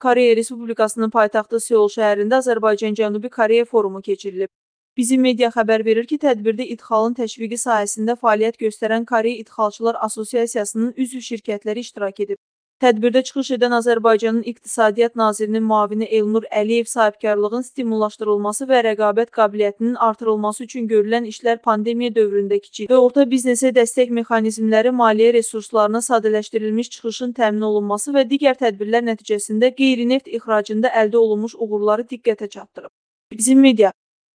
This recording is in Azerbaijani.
Koreya Respublikasının paytaxtı Seul şəhərində Azərbaycan-Cənubi Koreya forumu keçirilib. Bizim media xəbər verir ki, tədbirdə idxalın təşviqi sahəsində fəaliyyət göstərən Koreya İdxalçılar Assosiasiyasının üzv şirkətləri iştirak edib. Tədbirdə çıxış edən Azərbaycanın İqtisadiyyat Nazirinin müavini Elnur Əliyev sahibkarlığın stimullaşdırılması və rəqabət qabiliyyətinin artırılması üçün görülən işlər pandemiya dövründə kiçik və orta biznesə dəstək mexanizmləri, maliyyə resurslarına sadələşdirilmiş çıxışın təmin olunması və digər tədbirlər nəticəsində qeyri-neft ixracında əldə olunmuş uğurları diqqətə çatdırıb. Bizim media